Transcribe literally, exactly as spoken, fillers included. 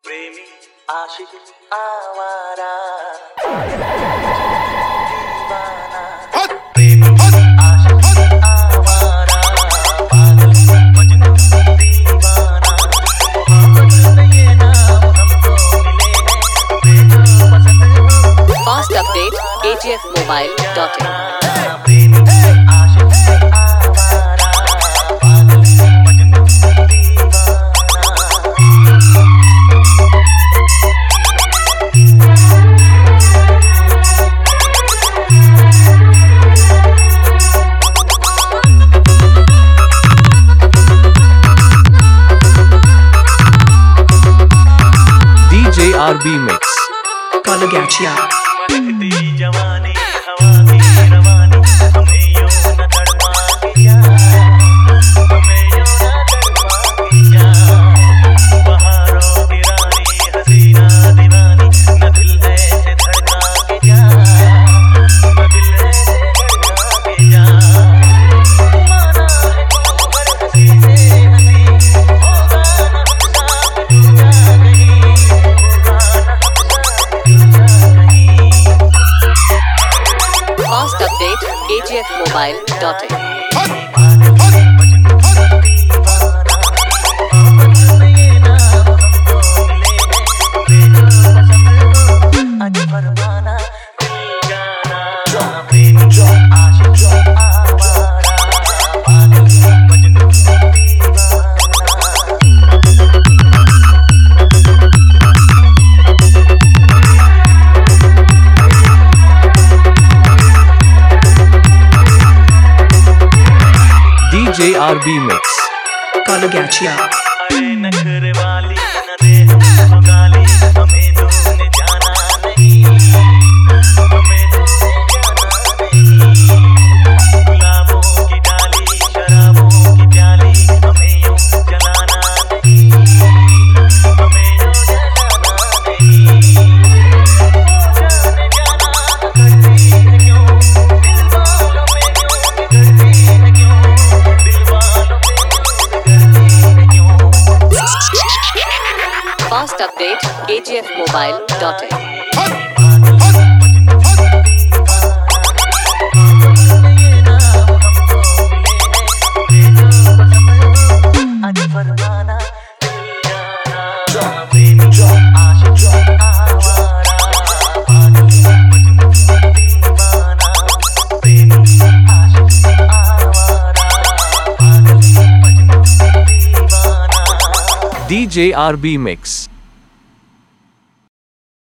प्रेमी आशिक आवारा दीवाना प्रेमी आशिक आवारा पागल मजनू दीवाना मोहब्बत में ये नाम हमको मिले हैं जो पसंद हो। Fast update k g f mobile dot in D J R B Mix Kalagachia जवानी हवा की रवानी हमें यूं न तड़पा के जा हमें यूं न तड़पा के जा बहारों की रानी हसीना दीवानी न दिल ऐसे धड़का के जा न दिल ऐसे धड़का के जा माना है तू हर हंसी से हंसी होगा न हमसा दूजा कहीं होगा न हमसा दूजा कहीं। Fast update k g f mobile dot in D J R B Mix Kalagachia नखरे वाली न दे हमको गाली हमें तूने जाना नहीं हमें तूने जाना नहीं गुलाबों की डाली शराबों की प्याली हमें यूं जलाना नहीं हमें यूं जलाना नहीं ओ जाने जाना करती है क्यों दिल वालों में क्यों बिगड़ती है क्यों दिल वालों में क्यों बिगड़ती है क्यों। Fast update k g f mobile dot in D J R B Mix